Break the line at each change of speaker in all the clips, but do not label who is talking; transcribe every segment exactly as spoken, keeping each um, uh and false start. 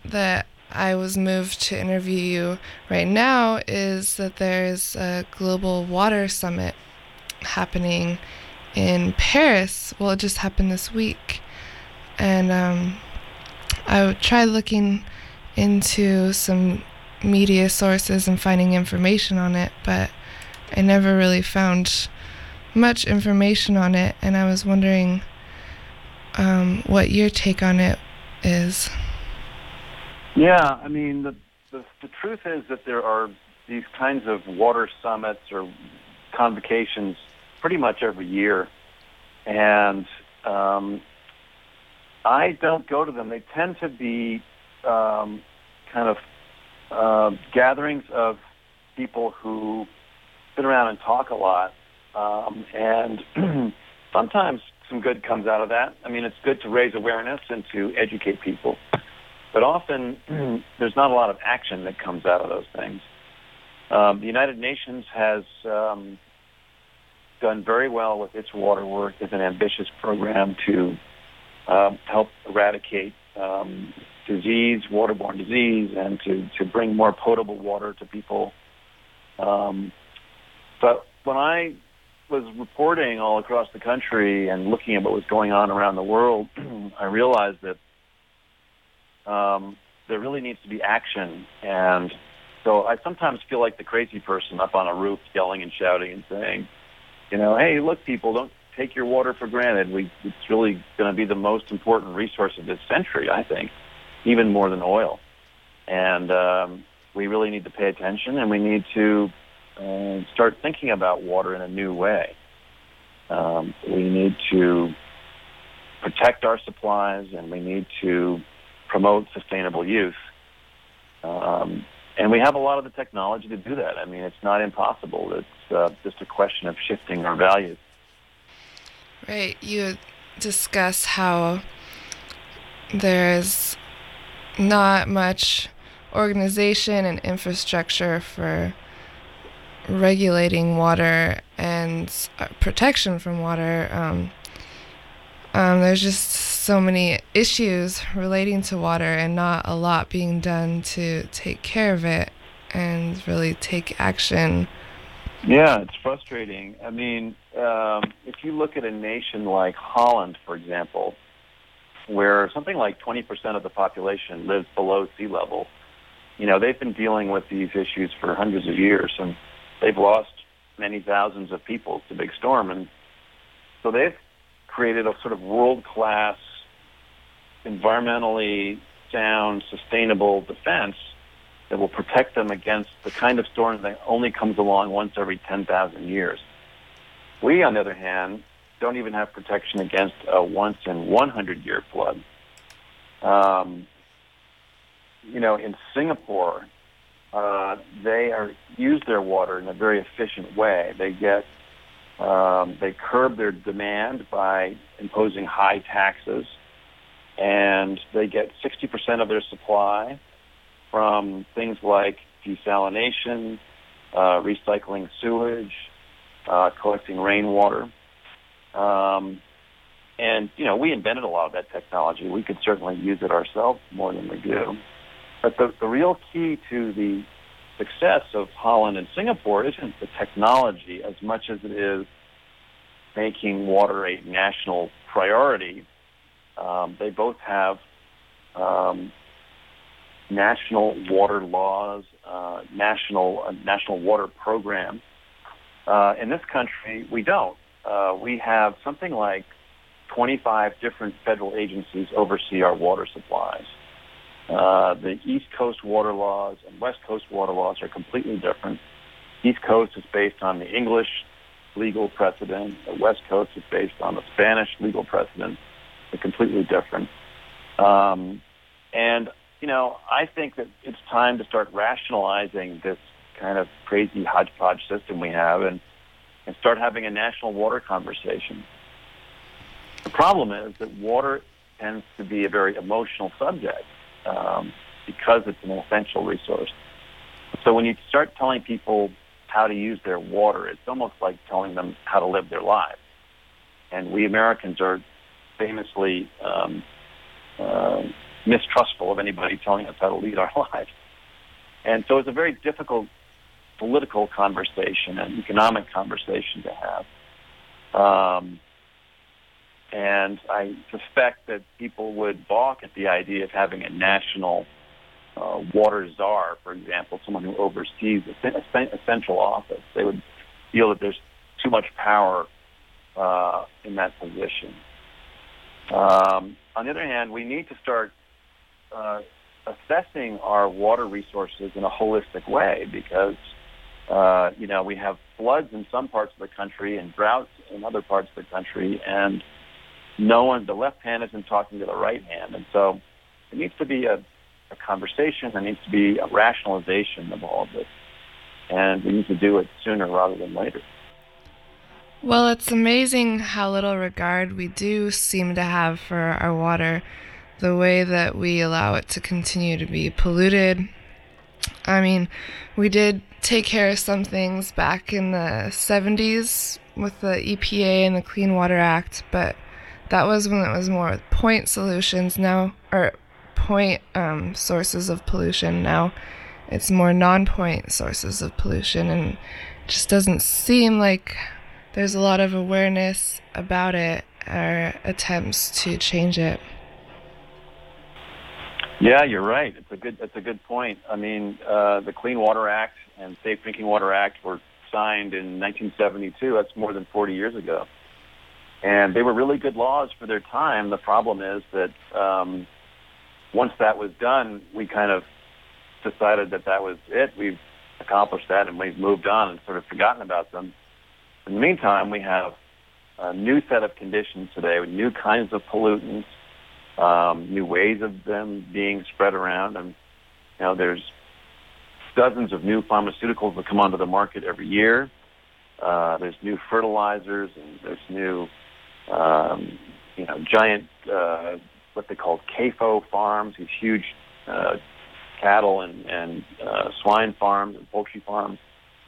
that I was moved to interview you right now is that there's a global water summit happening in Paris. Well, it just happened this week. And um, I tried looking into some media sources and finding information on it, but I never really found much information on it, and I was wondering um, what your take on it is.
Yeah, I mean, the, the the truth is that there are these kinds of water summits or convocations pretty much every year, and um, I don't go to them. They tend to be um, kind of uh, gatherings of people who sit around and talk a lot, um, and sometimes some good comes out of that. I mean, it's good to raise awareness and to educate people, but often there's not a lot of action that comes out of those things. Um, the United Nations has um, done very well with its water work. It's an ambitious program to uh, help eradicate um, disease, waterborne disease, and to, to bring more potable water to people. Um, but when I was reporting all across the country and looking at what was going on around the world, I realized that um, there really needs to be action. And so I sometimes feel like the crazy person up on a roof yelling and shouting and saying, you know, hey, look, people, don't take your water for granted. We, it's really going to be the most important resource of this century, I think, even more than oil. And um, we really need to pay attention, and we need to uh, start thinking about water in a new way. Um, we need to protect our supplies, and we need to promote sustainable use. Um, and we have a lot of the technology to do that. I mean, it's not impossible. It's uh, just a question of shifting our values.
Right. You discuss how there's not much organization and infrastructure for regulating water and protection from water. Um, um, there's just so many issues relating to water and not a lot being done to take care of it and really take action.
Yeah, it's frustrating. I mean, um, if you look at a nation like Holland, for example, where something like twenty percent of the population lives below sea level, you know, they've been dealing with these issues for hundreds of years, and they've lost many thousands of people to big storm. And so they've created a sort of world-class, environmentally sound, sustainable defense that will protect them against the kind of storm that only comes along once every ten thousand years. We, on the other hand, don't even have protection against a once in one hundred year flood. Um, you know, in Singapore, uh, they are use their water in a very efficient way. They get um, they curb their demand by imposing high taxes, and they get sixty percent of their supply from things like desalination, uh, recycling sewage, uh, collecting rainwater. Um, and, you know, we invented a lot of that technology. We could certainly use it ourselves more than we do. But the, the real key to the success of Holland and Singapore isn't the technology as much as it is making water a national priority. Um, they both have um, national water laws, uh, national uh, national water programs. Uh, in this country, we don't. Uh, we have something like twenty-five different federal agencies oversee our water supplies. Uh, the East Coast water laws and West Coast water laws are completely different. East Coast is based on the English legal precedent. The West Coast is based on the Spanish legal precedent. They're completely different. Um, and You know, I think that it's time to start rationalizing this kind of crazy hodgepodge system we have and, and start having a national water conversation. The problem is that water tends to be a very emotional subject um, because it's an essential resource. So when you start telling people how to use their water, it's almost like telling them how to live their lives. And we Americans are famously um, uh, mistrustful of anybody telling us how to lead our lives. And so it's a very difficult political conversation and economic conversation to have. Um, and I suspect that people would balk at the idea of having a national uh, water czar, for example, someone who oversees a, a central office. They would feel that there's too much power uh, in that position. Um, on the other hand, we need to start uh, assessing our water resources in a holistic way because, uh, you know, we have floods in some parts of the country and droughts in other parts of the country, and no one, the left hand isn't talking to the right hand. And so there needs to be a, a conversation, there needs to be a rationalization of all of this, and we need to do it sooner rather than later.
Well, it's amazing how little regard we do seem to have for our water, the way that we allow it to continue to be polluted. I mean, we did take care of some things back in the seventies with the E P A and the Clean Water Act, but that was when it was more with point solutions now, or point um, sources of pollution. Now it's more non-point sources of pollution, and it just doesn't seem like there's a lot of awareness about it or attempts to change it.
Yeah, you're right. It's a good. It's a good point. I mean, uh, the Clean Water Act and Safe Drinking Water Act were signed in nineteen seventy-two. That's more than forty years ago, and they were really good laws for their time. The problem is that um, once that was done, we kind of decided that that was it. We've accomplished that, and we've moved on and sort of forgotten about them. In the meantime, we have a new set of conditions today with new kinds of pollutants, um, new ways of them being spread around. And, you know, there's dozens of new pharmaceuticals that come onto the market every year. Uh, there's new fertilizers, and there's new, um, you know, giant, uh, what they call C A F O farms, these huge uh, cattle and, and uh, swine farms and poultry farms.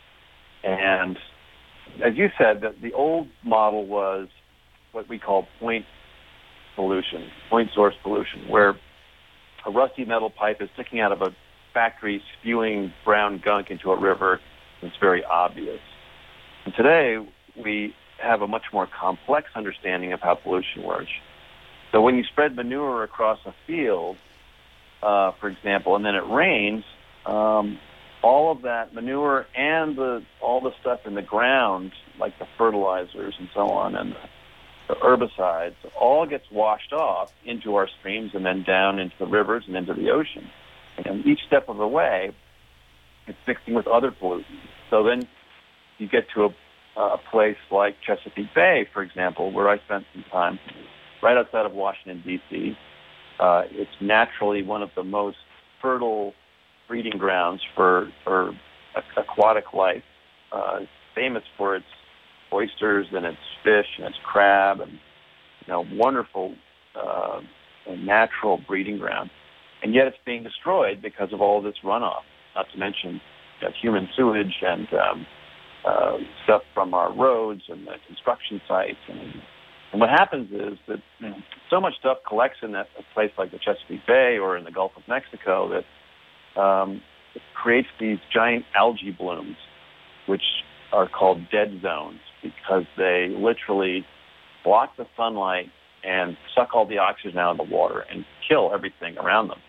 And as you said, the, the old model was what we call point pollution, point source pollution, where a rusty metal pipe is sticking out of a factory spewing brown gunk into a river. It's very obvious. And today, we have a much more complex understanding of how pollution works. So when you spread manure across a field, uh, for example, and then it rains, um, all of that manure and the all the stuff in the ground, like the fertilizers and so on, and the, the herbicides, all gets washed off into our streams and then down into the rivers and into the ocean. And each step of the way, it's mixing with other pollutants. So then you get to a, a place like Chesapeake Bay, for example, where I spent some time, right outside of Washington, D C Uh, it's naturally one of the most fertile breeding grounds for, for aquatic life, uh, famous for its oysters and its fish and its crab, and you know, wonderful uh, and natural breeding ground. And yet it's being destroyed because of all this runoff, not to mention you know, human sewage and um, uh, stuff from our roads and the construction sites. And, and what happens is that you know, so much stuff collects in that, a place like the Chesapeake Bay or in the Gulf of Mexico that Um, it creates these giant algae blooms, which are called dead zones because they literally block the sunlight and suck all the oxygen out of the water and kill everything around them.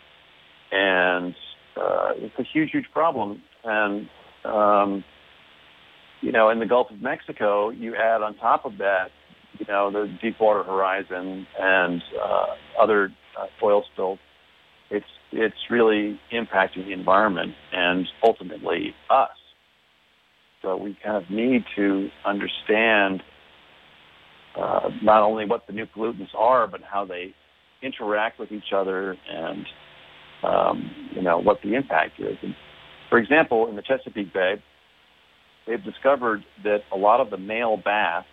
And uh, it's a huge, huge problem. And, um, you know, in the Gulf of Mexico, you add on top of that, you know, the Deepwater Horizon and uh, other uh, oil spills. It's it's really impacting the environment and ultimately us. So we kind of need to understand uh, not only what the new pollutants are, but how they interact with each other and, um, you know, what the impact is. And for example, in the Chesapeake Bay, they've discovered that a lot of the male bass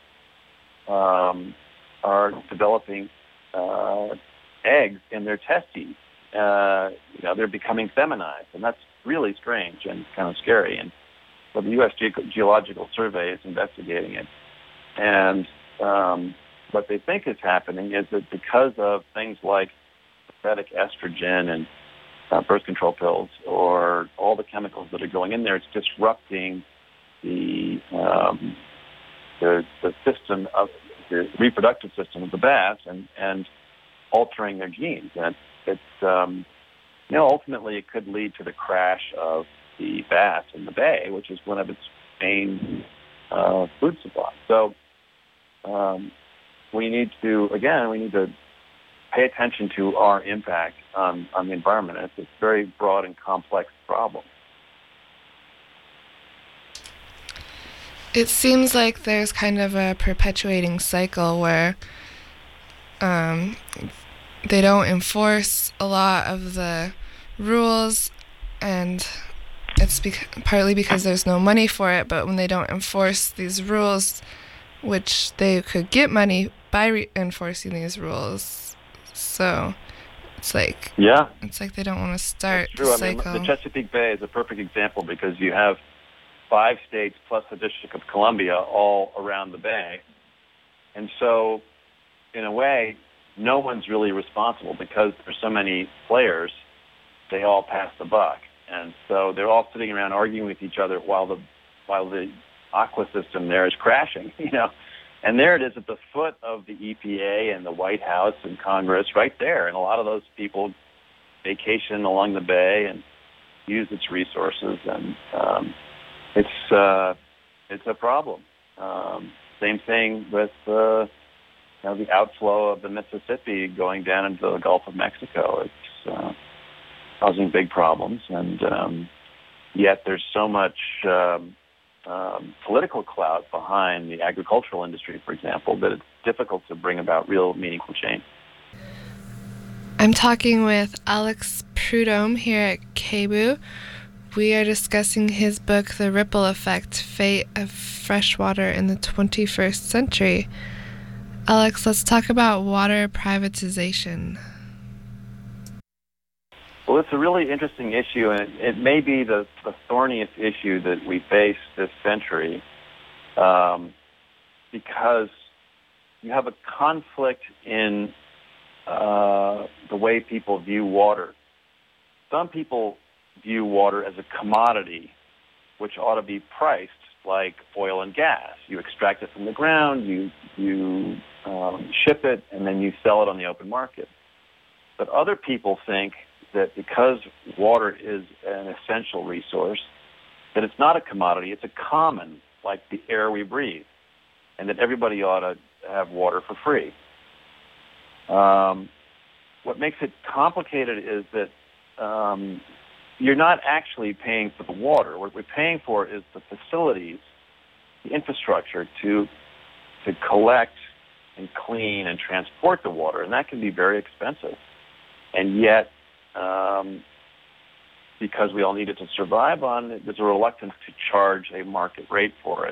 um, are developing uh, eggs in their testes. Uh, you know, they're becoming feminized, and that's really strange and kind of scary. And so the U S Ge- Geological Survey is investigating it. And um, what they think is happening is that because of things like synthetic estrogen and uh, birth control pills, or all the chemicals that are going in there. It's disrupting the um, the, the system of the reproductive system of the bats and, and altering their genes. And it's um, you know ultimately it could lead to the crash of the bats in the bay, which is one of its main uh, food supplies. So um, we need to again we need to pay attention to our impact on, on the environment. It's a very broad and complex problem.
It seems like there's kind of a perpetuating cycle where um, they don't enforce a lot of the rules, and it's bec- partly because there's no money for it, but when they don't enforce these rules, which they could get money by re- enforcing these rules, so it's like
yeah,
it's like they don't want to start
That's true.
the
I
cycle.
mean, the Chesapeake Bay is a perfect example because you have five states plus the District of Columbia all around the bay. And so, in a way, no one's really responsible because there's so many players, they all pass the buck. And so they're all sitting around arguing with each other while the while the aqua system there is crashing, you know. And there it is at the foot of the E P A and the White House and Congress right there. And a lot of those people vacation along the bay and use its resources. And um, it's uh, it's a problem. Um, same thing with uh, you know, the outflow of the Mississippi going down into the Gulf of Mexico. It's uh, causing big problems. And um, yet there's so much Um, Um, political clout behind the agricultural industry, for example, that it's difficult to bring about real meaningful change.
I'm talking with Alex Prudhomme here at K B U. We are discussing his book, The Ripple Effect, Fate of Freshwater in the twenty-first century. Alex, let's talk about water privatization.
Well, it's a really interesting issue, and it, it may be the, the thorniest issue that we face this century um, because you have a conflict in uh, the way people view water. Some people view water as a commodity, which ought to be priced like oil and gas. You extract it from the ground, you, you um, ship it, and then you sell it on the open market. But other people think that because water is an essential resource, that it's not a commodity, it's a common, like the air we breathe, and that everybody ought to have water for free. Um, what makes it complicated is that um, you're not actually paying for the water. What we're paying for is the facilities, the infrastructure to to collect and clean and transport the water, and that can be very expensive. And yet, Um, because we all need it to survive on, there's a reluctance to charge a market rate for it.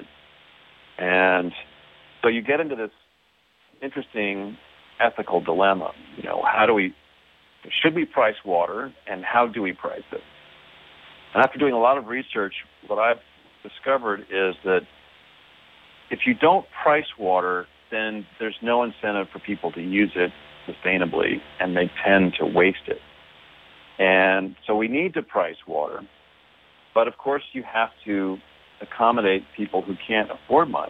And so you get into this interesting ethical dilemma. You know, how do we, should we price water, and how do we price it? And after doing a lot of research, what I've discovered is that if you don't price water, then there's no incentive for people to use it sustainably, and they tend to waste it. And so we need to price water. But of course, you have to accommodate people who can't afford much.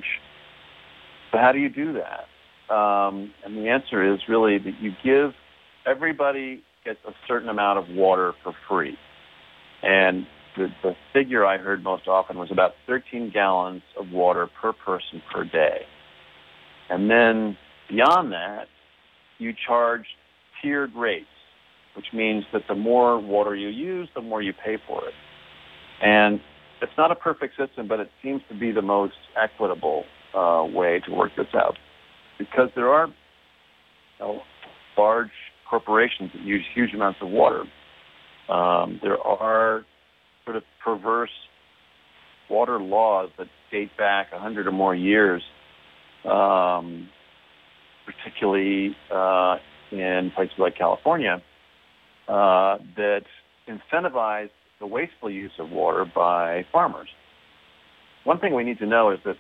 So how do you do that? Um, and the answer is really that you give, everybody gets a certain amount of water for free. And the, the figure I heard most often was about thirteen gallons of water per person per day. And then beyond that, you charge tiered rates, which means that the more water you use, the more you pay for it. And it's not a perfect system, but it seems to be the most equitable uh, way to work this out. Because there are you know, large corporations that use huge amounts of water. Um, there are sort of perverse water laws that date back a hundred or more years, um, particularly uh, in places like California, Uh, that incentivize the wasteful use of water by farmers. One thing we need to know is that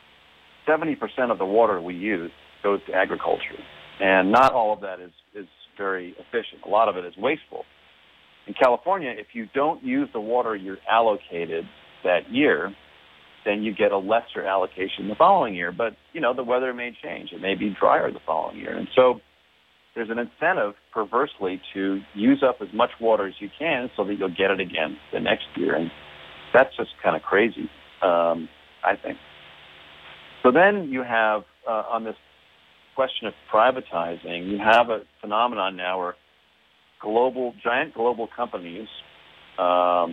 seventy percent of the water we use goes to agriculture, and not all of that is, is very efficient. A lot of it is wasteful. In California, if you don't use the water you're allocated that year, then you get a lesser allocation the following year. But, you know, the weather may change. It may be drier the following year. And so there's an incentive, perversely, to use up as much water as you can so that you'll get it again the next year. And that's just kind of crazy, um, I think. So then you have, uh, on this question of privatizing, you have a phenomenon now where global, giant global companies, um,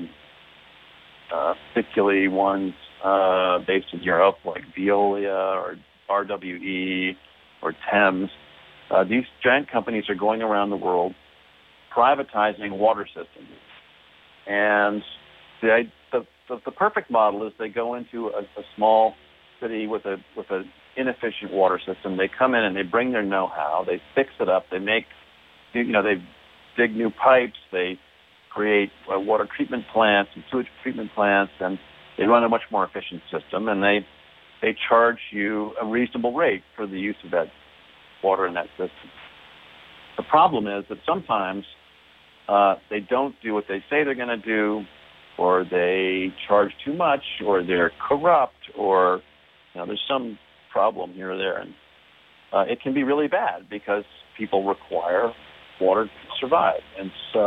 uh, particularly ones uh, based in Europe, like Veolia or R W E or Thames, uh, these giant companies are going around the world privatizing water systems. And the, the, the, the perfect model is they go into a, a small city with a with an inefficient water system. They come in and they bring their know-how. They fix it up. They make, you know, they dig new pipes. They create uh, water treatment plants and sewage treatment plants, and they run a much more efficient system. And they they charge you a reasonable rate for the use of that water in that system. The problem is that sometimes uh, they don't do what they say they're going to do, or they charge too much, or they're corrupt, or you know, there's some problem here or there. And uh, it can be really bad because people require water to survive. And so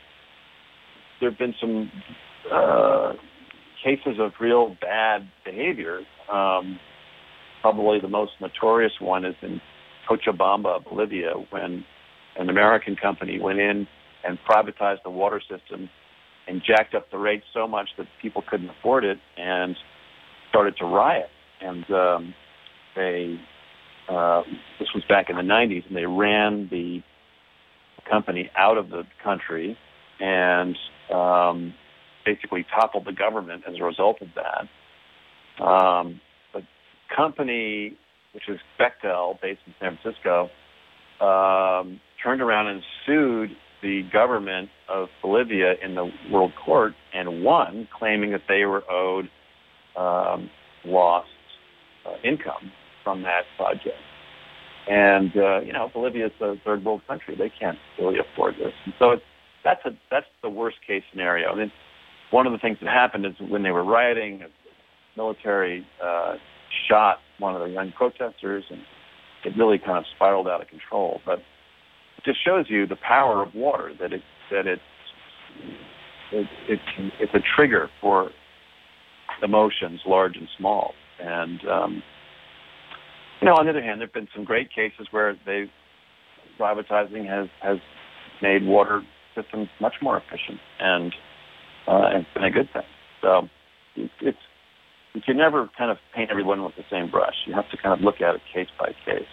there have been some uh, cases of real bad behavior. Um, probably the most notorious one is in Cochabamba, Bolivia, when an American company went in and privatized the water system and jacked up the rates so much that people couldn't afford it and started to riot. And um, they, uh, this was back in the nineties, and they ran the company out of the country and um, basically toppled the government as a result of that. Um, the company, which is Bechtel, based in San Francisco, um, turned around and sued the government of Bolivia in the World Court and won, claiming that they were owed um, lost uh, income from that project. And, uh, you know, Bolivia is a third world country. They can't really afford this. And so it's, that's a that's the worst case scenario. And then one of the things that happened is when they were rioting, the military uh, shot one of the young protesters, and it really kind of spiraled out of control. But it just shows you the power of water, that it that it's it, it can, it's a trigger for emotions, large and small. And um, you know, on the other hand, there have been some great cases where they privatizing has has made water systems much more efficient, and uh, it's been a good thing. So it's you can never kind of paint everyone with the same brush. You have to kind of look at it case by case.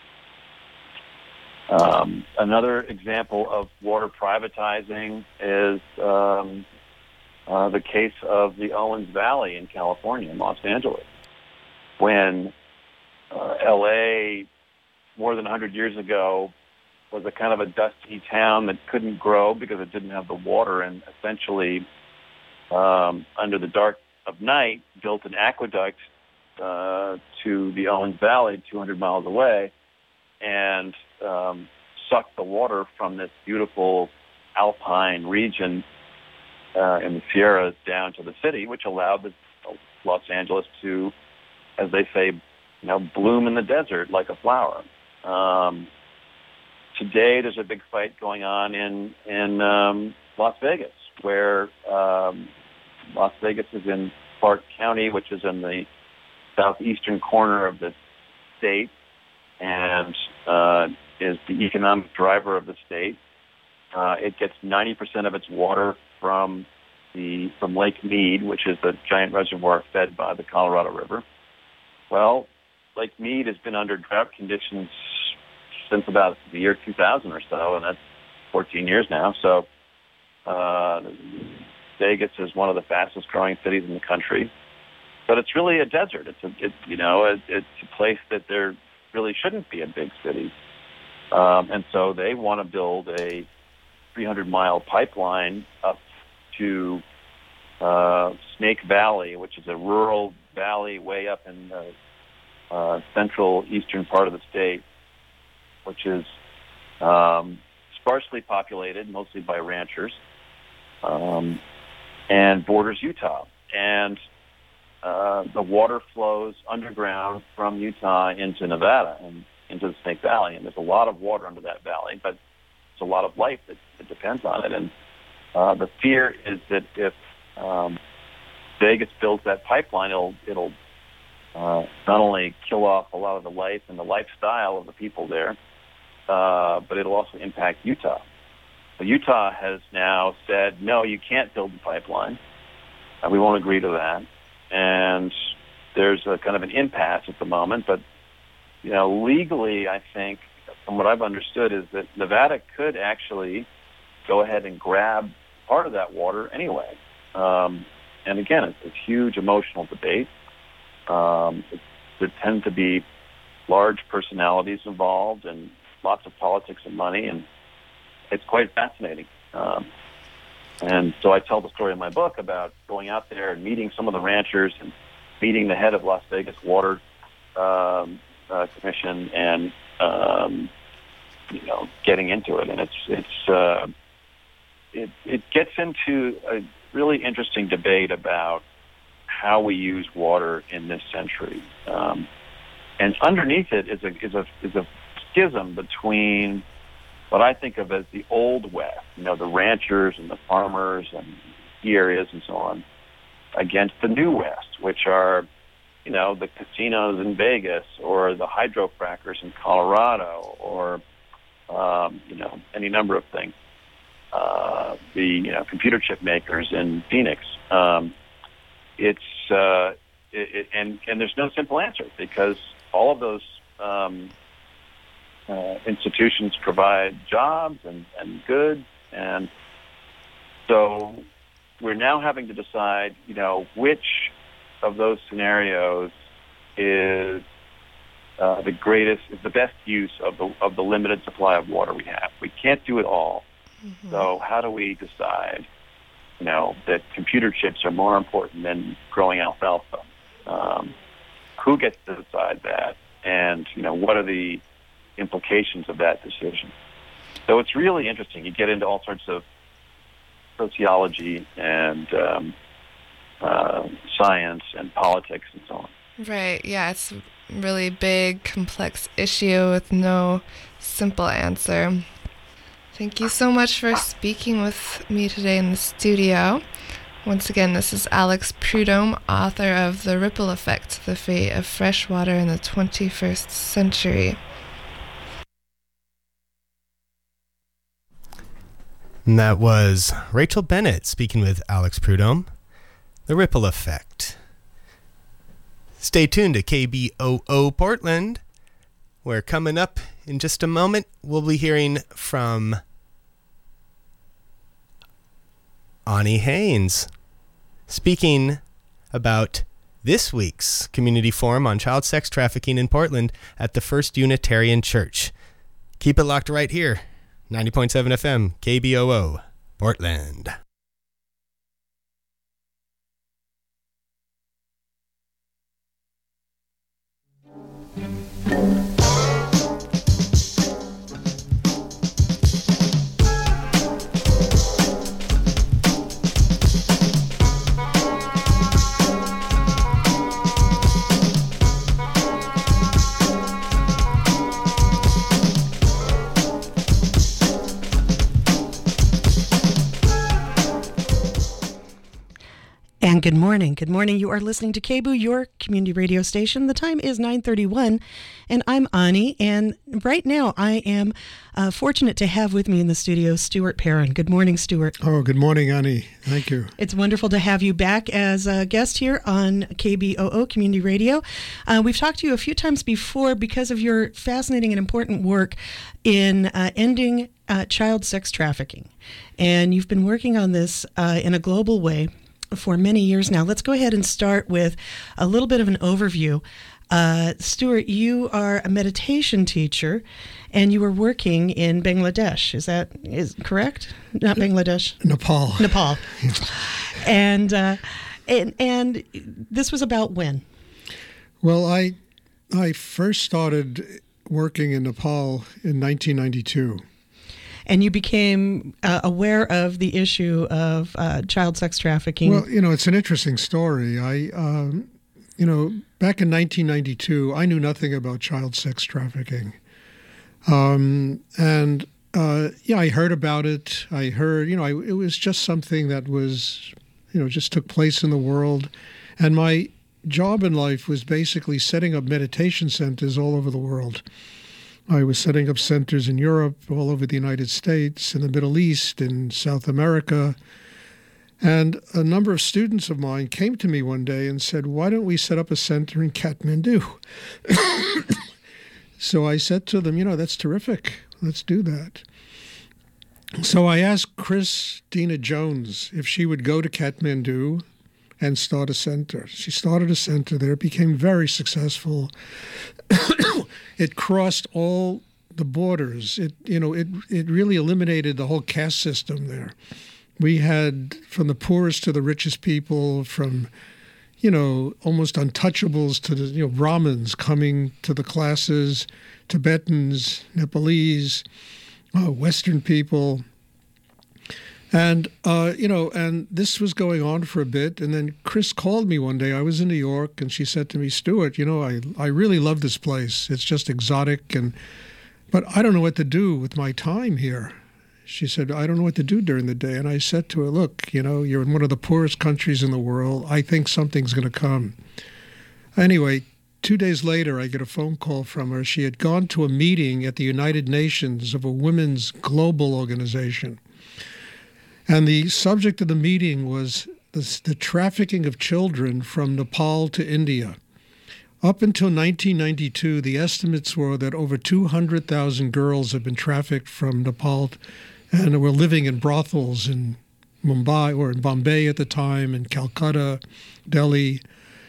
Um, another example of water privatizing is um, uh, the case of the Owens Valley in California, in Los Angeles, when uh, L A more than one hundred years ago was a kind of a dusty town that couldn't grow because it didn't have the water, and essentially um, under the dark of night built an aqueduct uh, to the Owens Valley two hundred miles away and um, sucked the water from this beautiful alpine region uh, in the Sierras down to the city, which allowed the, Los Angeles to, as they say, you know, bloom in the desert like a flower. Um, today, there's a big fight going on in in um, Las Vegas, where um, Las Vegas is in Clark County, which is in the southeastern corner of the state, and uh, is the economic driver of the state. Uh, it gets ninety percent of its water from the from Lake Mead, which is the giant reservoir fed by the Colorado River. Well, Lake Mead has been under drought conditions since about the year two thousand or so, and that's fourteen years now. So uh, Vegas is one of the fastest growing cities in the country, but it's really a desert. It's a, it, you know, it, it's a place that there really shouldn't be a big city, um, and so they want to build a three hundred mile pipeline up to uh, Snake Valley, which is a rural valley way up in the uh, central eastern part of the state, which is um, sparsely populated, mostly by ranchers, um, and borders Utah. And uh, the water flows underground from Utah into Nevada and into the Snake Valley. And there's a lot of water under that valley, but it's a lot of life that, that depends on it. And uh, the fear is that if um, Vegas builds that pipeline, it'll it'll uh, not only kill off a lot of the life and the lifestyle of the people there, uh, but it'll also impact Utah. So Utah has now said, no, you can't build the pipeline. Uh, we won't agree to that. And there's a kind of an impasse at the moment. But, you know, legally, I think, from what I've understood, is that Nevada could actually go ahead and grab part of that water anyway. Um, and again, it's a huge emotional debate. Um, it, there tend to be large personalities involved and lots of politics and money, and it's quite fascinating. Um, and so I tell the story in my book about going out there and meeting some of the ranchers and meeting the head of Las Vegas Water um, uh, Commission and, um, you know, getting into it. And it's, it's, uh, it, it gets into a really interesting debate about how we use water in this century. Um, and underneath it is a, is a, is a schism between what I think of as the old West, you know, the ranchers and the farmers and ski areas and so on, against the new West, which are, you know, the casinos in Vegas or the hydrofrackers in Colorado or, um, you know, any number of things. Uh, the, you know, computer chip makers in Phoenix. Um, it's, uh, it, it, and, and there's no simple answer because all of those um, uh, institutions provide jobs and, and goods. And so we're now having to decide, you know, which of those scenarios is uh, the greatest, is the best use of the, of the limited supply of water we have. We can't do it all. Mm-hmm. So how do we decide, you know, that computer chips are more important than growing alfalfa? Um, who gets to decide that? And, you know, what are the implications of that decision? So it's really interesting. You get into all sorts of sociology and um, uh, science and politics and so on.
Right. Yeah, it's a really big, complex issue with no simple answer. Thank you so much for speaking with me today in the studio. Once again, this is Alex Prudhomme, author of The Ripple Effect, The Fate of Freshwater in the twenty-first Century.
And that was Rachel Bennett speaking with Alex Prudhomme, The Ripple Effect. Stay tuned to K B O O Portland, where coming up in just a moment, we'll be hearing from Ani Haynes, speaking about this week's Community Forum on Child Sex Trafficking in Portland at the First Unitarian Church. Keep it locked right here, ninety point seven F M, K B O O, Portland.
And good morning. Good morning. You are listening to K B O O, your community radio station. The time is nine thirty-one, and I'm Ani. And right now, I am uh, fortunate to have with me in the studio Stuart Perrin. Good morning, Stuart.
Oh, good morning, Ani. Thank you.
It's wonderful to have you back as a guest here on K B O O Community Radio. Uh, we've talked to you a few times before because of your fascinating and important work in uh, ending uh, child sex trafficking. And you've been working on this uh, in a global way for many years now. Let's go ahead and start with a little bit of an overview. Uh, Stuart, you are a meditation teacher, and you were working in Bangladesh. Is that is correct? Not Bangladesh.
Nepal.
Nepal. and, uh, and and this was about when?
Well, I I first started working in Nepal in nineteen ninety-two.
and you became uh, aware of the issue of uh, child sex trafficking.
Well, you know, it's an interesting story. I, um, you know, back in nineteen ninety-two, I knew nothing about child sex trafficking. Um, and, uh, yeah, I heard about it. I heard, you know, I, it was just something that was, you know, just took place in the world. And my job in life was basically setting up meditation centers all over the world. I was setting up centers in Europe, all over the United States, in the Middle East, in South America. And a number of students of mine came to me one day and said, why don't we set up a center in Kathmandu? So I said to them, you know, that's terrific. Let's do that. So I asked Christina Jones if she would go to Kathmandu and start a center. She started a center there. It became very successful. It crossed all the borders. It, you know, it it really eliminated the whole caste system there. We had from the poorest to the richest people, from, you know, almost untouchables to the, you know, Brahmins coming to the classes, Tibetans, Nepalese, uh, Western people. And, uh, you know, and this was going on for a bit. And then Chris called me one day. I was in New York, and she said to me, Stuart, you know, I, I really love this place. It's just exotic, and but I don't know what to do with my time here. She said, I don't know what to do during the day. And I said to her, look, you know, you're in one of the poorest countries in the world. I think something's going to come. Anyway, two days later, I get a phone call from her. She had gone to a meeting at the United Nations of a women's global organization. And the subject of the meeting was the, the trafficking of children from Nepal to India. Up until nineteen ninety-two, the estimates were that over two hundred thousand girls had been trafficked from Nepal and were living in brothels in Mumbai, or in Bombay at the time, in Calcutta, Delhi.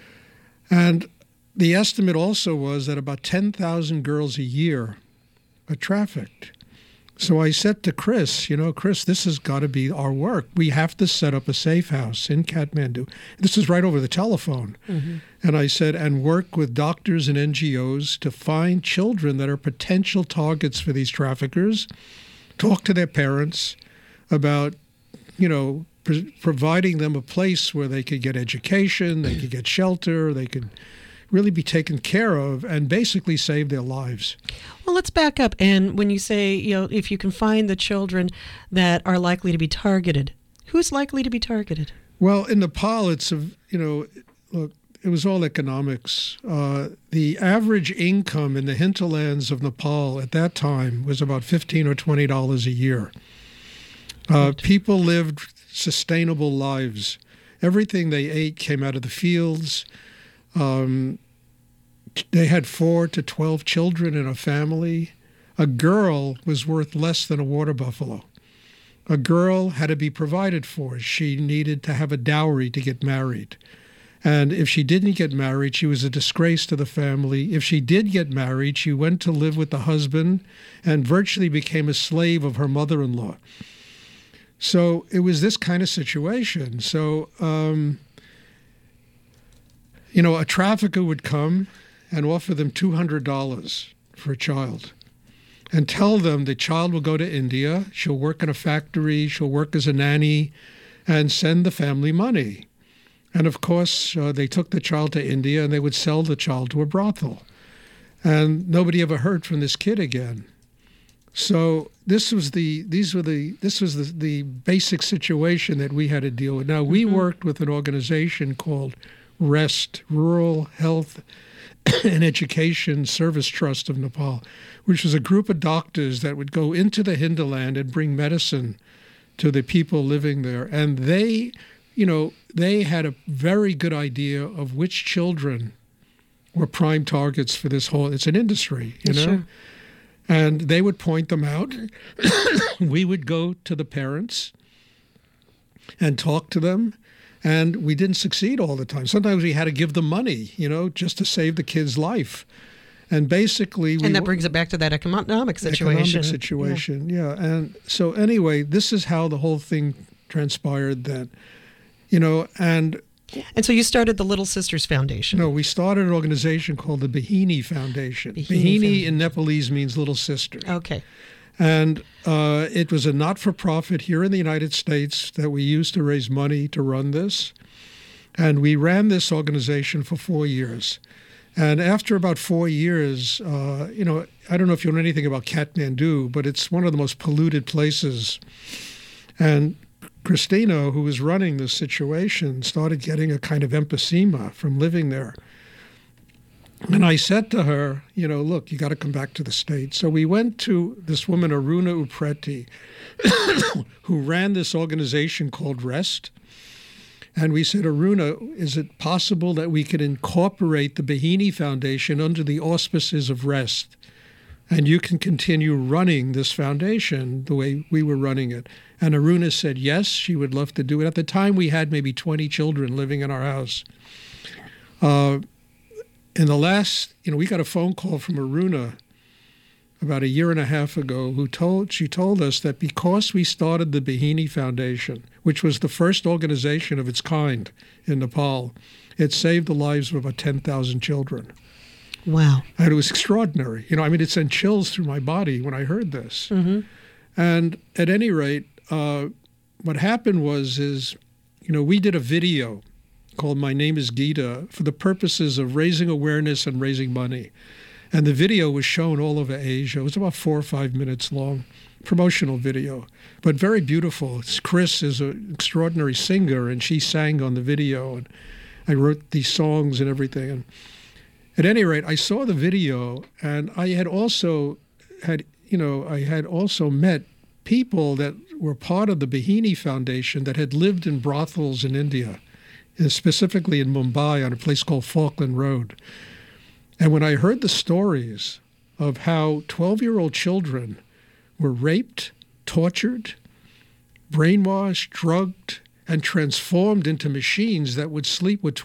And the estimate also was that about ten thousand girls a year are trafficked. So I said to Chris, you know, Chris, this has got to be our work. We have to set up a safe house in Kathmandu. This is right over the telephone. Mm-hmm. And I said, and work with doctors and N G Os to find children that are potential targets for these traffickers, talk to their parents about, you know, pr- providing them a place where they could get education, they could get shelter, they could really be taken care of, and basically save their lives.
Well, let's back up. And when you say, you know, if you can find the children that are likely to be targeted, who's likely to be targeted?
Well, in Nepal, it's, a, you know, look, it was all economics. Uh, the average income in the hinterlands of Nepal at that time was about fifteen or twenty dollars a year. Uh, people lived sustainable lives. Everything they ate came out of the fields. Um, they had four to twelve children in a family. A girl was worth less than a water buffalo. A girl had to be provided for. She needed to have a dowry to get married. And if she didn't get married, she was a disgrace to the family. If she did get married, she went to live with the husband and virtually became a slave of her mother-in-law. So it was this kind of situation. So, um, you know, a trafficker would come and offer them two hundred dollars for a child and tell them the child will go to India, she'll work in a factory, she'll work as a nanny, and send the family money. And of course, uh, they took the child to India and they would sell the child to a brothel. And nobody ever heard from this kid again. So this was the these were the this was the, the basic situation that we had to deal with. Now, we mm-hmm. worked with an organization called REST, Rural Health and Education Service Trust of Nepal, which was a group of doctors that would go into the hinterland and bring medicine to the people living there. And they, you know, they had a very good idea of which children were prime targets for this whole, it's an industry, you know? Sure. And they would point them out. We would go to the parents and talk to them. And we didn't succeed all the time. Sometimes we had to give them money, you know, just to save the kid's life. And basically... We
and that brings it back to that economic situation.
Economic situation, yeah. yeah. And so anyway, this is how the whole thing transpired then, you know, and...
And so you started the Little Sisters Foundation.
No, we started an organization called the Bahini Foundation. Bahini, Bahini in Nepalese means little sister.
Okay.
And uh, it was a not-for-profit here in the United States that we used to raise money to run this. And we ran this organization for four years. And after about four years, uh, you know, I don't know if you know anything about Kathmandu, but it's one of the most polluted places. And Christina, who was running this situation, started getting a kind of emphysema from living there. And I said to her, you know, look, you got to come back to the States. So we went to this woman, Aruna Upreti, who ran this organization called REST. And we said, Aruna, is it possible that we could incorporate the Bahini Foundation under the auspices of REST? And you can continue running this foundation the way we were running it. And Aruna said, yes, she would love to do it. At the time, we had maybe twenty children living in our house. Uh, in the last, you know, we got a phone call from Aruna about a year and a half ago, who told she told us that because we started the Bahini Foundation, which was the first organization of its kind in Nepal, it saved the lives of about ten thousand children.
Wow.
And it was extraordinary. You know, I mean, it sent chills through my body when I heard this.
Mm-hmm.
And at any rate, uh, what happened was, is, you know, we did a video called My Name is Gita for the purposes of raising awareness and raising money. And the video was shown all over Asia. It was about four or five minutes long, promotional video, but very beautiful. Chris is an extraordinary singer, and she sang on the video, and I wrote these songs and everything. And at any rate, I saw the video, and I had also had, you know, I had also met people that were part of the Bahini Foundation that had lived in brothels in India, specifically in Mumbai on a place called Falkland Road. And when I heard the stories of how twelve-year-old children were raped, tortured, brainwashed, drugged, and transformed into machines that would sleep with